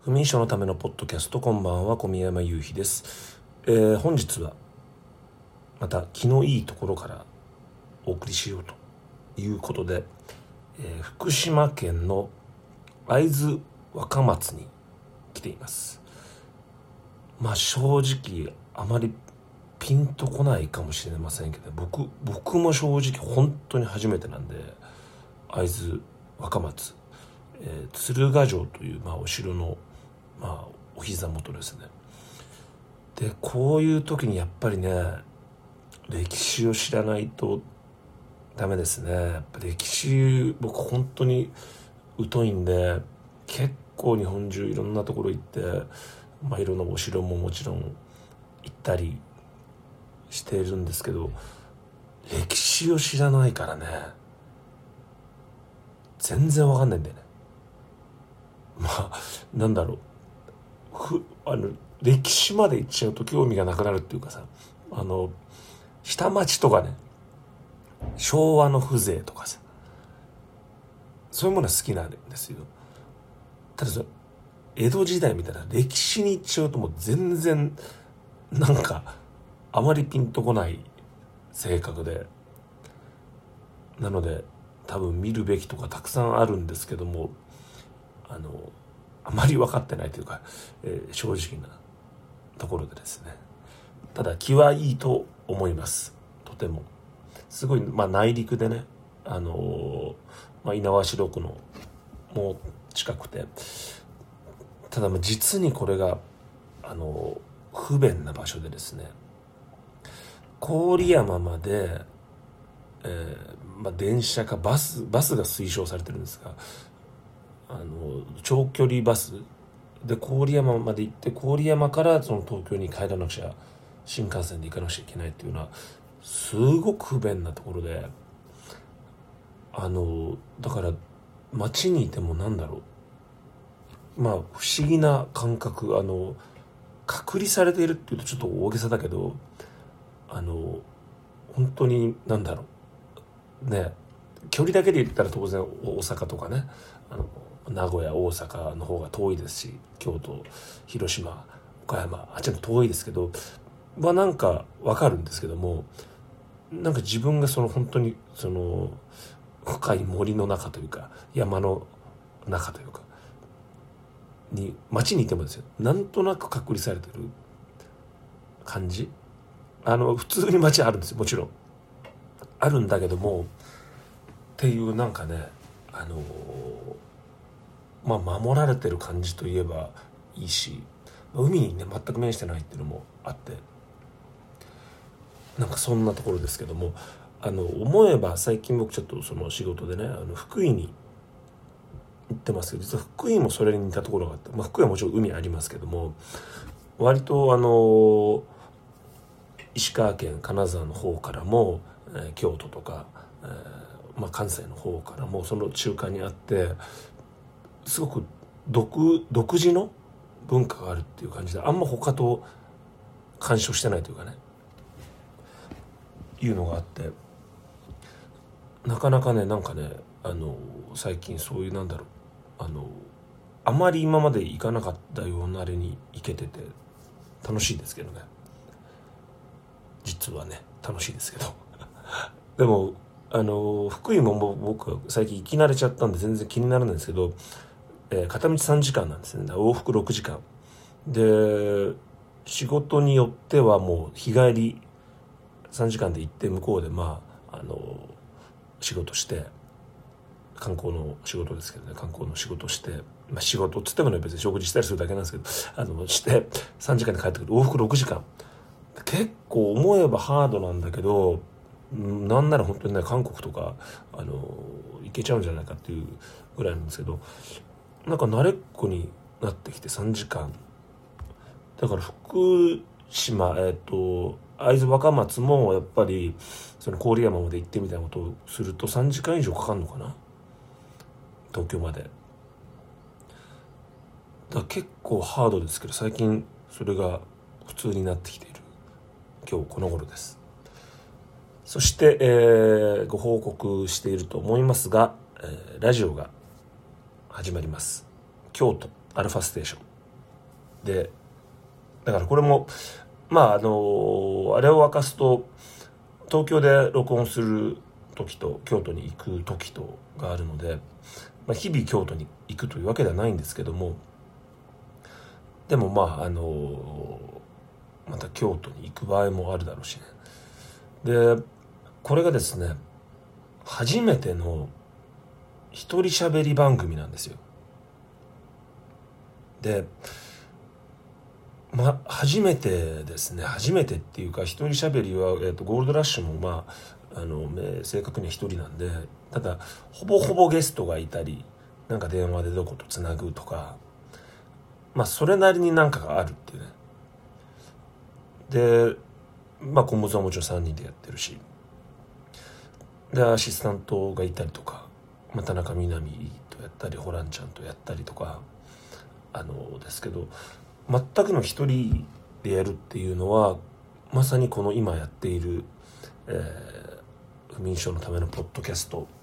不眠症のためのポッドキャスト、こんばんは、小宮山雄飛です。本日はまた気のいいところからお送りしようということで、福島県の会津若松に来ています。正直あまりピンとこないかもしれませんけど、僕も正直本当に初めてなんで、会津若松、鶴ヶ城という、お城の、お膝元ですね。でこういう時にやっぱりね、歴史を知らないとダメですね。やっぱ歴史、僕本当に疎いんで、結構日本中いろんなところ行って、いろんなお城ももちろん行ったりしているんですけど、歴史を知らないからね、全然わかんないんだよね。なんだろう、歴史まで行っちゃうと興味がなくなるっていうかさ、下町とかね、昭和の風情とかさ、そういうものは好きなんですよ。ただ江戸時代みたいな歴史に行っちゃうともう全然あまりピンとこない性格で、なので多分見るべきとかたくさんあるんですけども、あまり分かってないというか、正直なところでですね。ただ気はいいと思います。とてもすごい、内陸でね、猪苗代湖のもう近くて、ただ実にこれが不便な場所でですね、郡山まで、電車かバスが推奨されてるんですが、長距離バスで郡山まで行って、郡山からその東京に帰らなくちゃ、新幹線で行かなくちゃいけないっていうのはすごく不便なところで、だから街にいても不思議な感覚、隔離されているっていうとちょっと大げさだけど、本当に距離だけで言ったら当然大阪とかね、名古屋大阪の方が遠いですし、京都広島岡山あっちも遠いですけど、分かるんですけども、自分が本当に深い森の中というか山の中というかに街にいてもですよ、なんとなく隔離されてる感じ。普通に街あるんですよ、もちろんあるんだけどもっていう、守られてる感じといえばいいし、海にね全く面してないっていうのもあって、そんなところですけども、思えば最近僕ちょっとその仕事でね、福井に行ってますけど、実は福井もそれに似たところがあって、福井はもちろん海ありますけども、割と石川県金沢の方からも、京都とか、関西の方からもその中間にあって、すごく独自の文化があるっていう感じで、あんま他と干渉してないというかね、いうのがあって、なかなかね最近そういうあまり今まで行かなかったようなあれに行けてて楽しいですけどね。実はね楽しいですけどでも福井も僕は最近行き慣れちゃったんで全然気にならないんですけど、片道3時間なんですね。往復6時間で、仕事によってはもう日帰り3時間で行って、向こうで仕事して、観光の仕事ですけどね、観光の仕事して、仕事っつってもね別に食事したりするだけなんですけど、して3時間で帰ってくる、往復6時間、結構思えばハードなんだけど、なんなら本当にね韓国とか行けちゃうんじゃないかっていうぐらいなんですけど、慣れっこになってきて3時間だから、福島会津若松もやっぱりその郡山まで行ってみたいなことをすると3時間以上かかるのかな、東京まで。だから結構ハードですけど、最近それが普通になってきている今日この頃です。そして、ご報告していると思いますが、ラジオが始まります。京都アルファステーションでだからこれもあれを明かすと東京で録音する時と京都に行く時とがあるので、日々京都に行くというわけではないんですけども、でもまた京都に行く場合もあるだろうしね。でこれがですね、初めての一人喋り番組なんですよ。で初めてですね。初めてっていうか、一人喋りは、ゴールドラッシュも正確には一人なんで、ただほぼほぼゲストがいたり、なんか電話でどことつなぐとか、それなりになんかがあるっていうね。でコムズはもちろん3人でやってるし、でアシスタントがいたりとか、田中みな実とやったり、ホランちゃんとやったりとかですけど、全くの一人でやるっていうのは、まさにこの今やっている、不眠症のためのポッドキャスト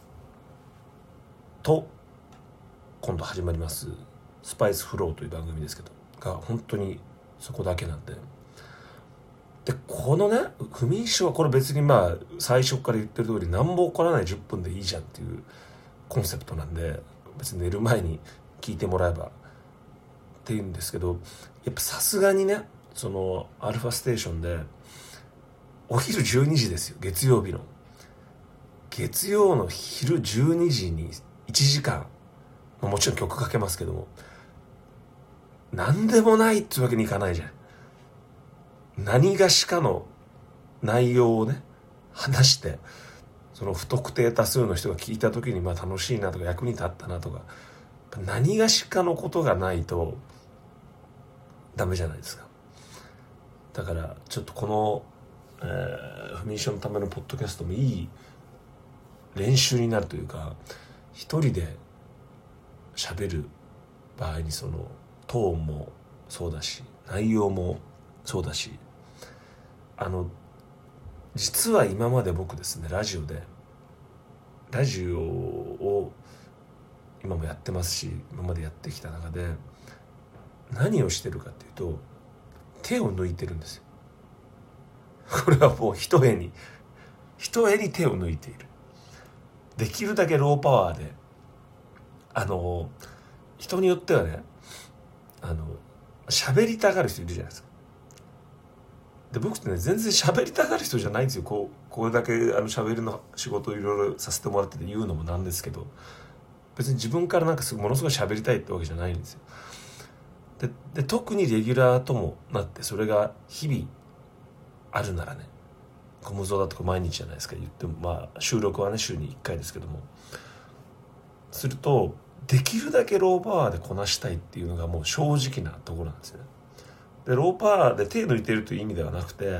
と今度始まりますスパイスフローという番組ですけどが本当にそこだけなんで。でこのね、不眠症はこれ別に最初から言ってる通り、何も起こらない10分でいいじゃんっていうコンセプトなんで、別に寝る前に聞いてもらえばっていうんですけど、やっぱさすがにね、そのアルファステーションでお昼12時ですよ。月曜の昼12時に1時間、もちろん曲かけますけども、何でもないってわけにいかないじゃん。何がしかの内容をね話して、その不特定多数の人が聞いた時に楽しいなとか役に立ったなとか、何がしかのことがないとダメじゃないですか。だからちょっとこの、不眠症のためのポッドキャストもいい練習になるというか、一人で喋る場合にそのトーンもそうだし、内容もそうだし、実は今まで僕ですね、ラジオを今もやってますし、今までやってきた中で何をしてるかっていうと、手を抜いてるんですよ。これはもう一重に手を抜いている。できるだけローパワーで、人によってはね、喋りたがる人いるじゃないですか。で僕ってね、全然喋りたがる人じゃないんですよ。これだけ喋りの仕事をいろいろさせてもらってて言うのもなんですけど、別に自分からものすごい喋りたいってわけじゃないんですよ。で特にレギュラーともなって、それが日々あるならね、コムゾだとか毎日じゃないですか、言っても収録はね週に1回ですけども、するとできるだけローパワーでこなしたいっていうのがもう正直なところなんですよね。でローパワーで手抜いてるという意味ではなくて、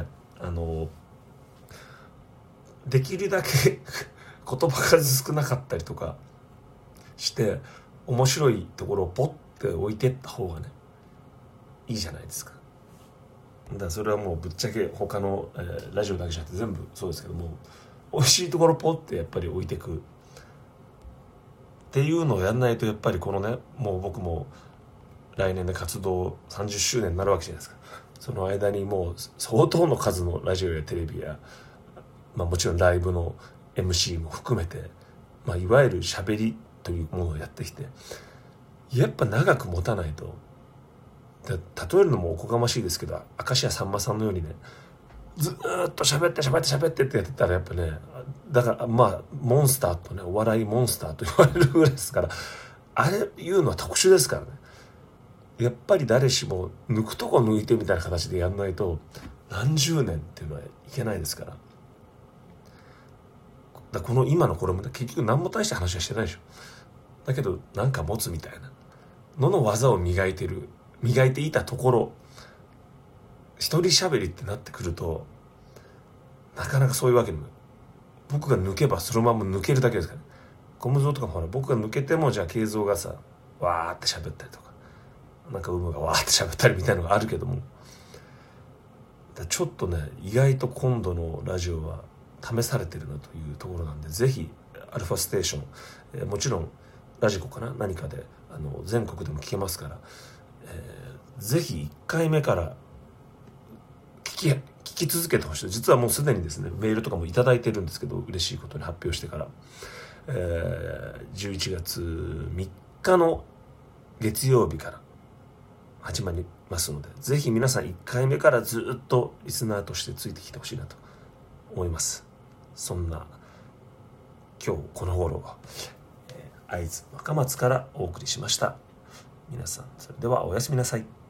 できるだけ言葉数少なかったりとかして面白いところをポッて置いてった方がねいいじゃないですか。だからそれはもうぶっちゃけ他の、ラジオだけじゃなくて全部そうですけども、美味しいところポッてやっぱり置いてくっていうのをやんないと、やっぱりこのね、もう僕も来年で活動30周年になるわけじゃないですか。その間にもう相当の数のラジオやテレビや、もちろんライブの MC も含めて、いわゆる喋りというものをやってきて、やっぱ長く持たないと。例えるのもおこがましいですけど、明石家さんまさんのようにね、ずーっと喋ってってやってたら、やっぱね、だからモンスターとね、お笑いモンスターと言われるぐらいですから、あれ言うのは特殊ですからね。やっぱり誰しも抜くとこ抜いてみたいな形でやんないと何十年っていうのはいけないですから。この今のこれも結局何も大した話はしてないでしょ。だけどなんか持つみたいなの技を磨いていたところ、一人喋りってなってくるとなかなかそういうわけにも、僕が抜けばそのまま抜けるだけですからね。ゴムゾウとかも僕が抜けても、じゃあ慶三がさわーって喋ったりとか、なんかがわーって喋ったりみたいなのがあるけども、ちょっとね意外と今度のラジオは試されてるなというところなんで、ぜひアルファステーション、もちろんラジコかな何かで全国でも聞けますから、 ぜひ1回目から聞き続けてほしい。実はもうすでにですねメールとかもいただいてるんですけど、嬉しいことに発表してから、11月3日の月曜日から始まりますので、ぜひ皆さん1回目からずっとリスナーとしてついてきてほしいなと思います。そんな今日この頃は会津若松からお送りしました。皆さんそれではおやすみなさい。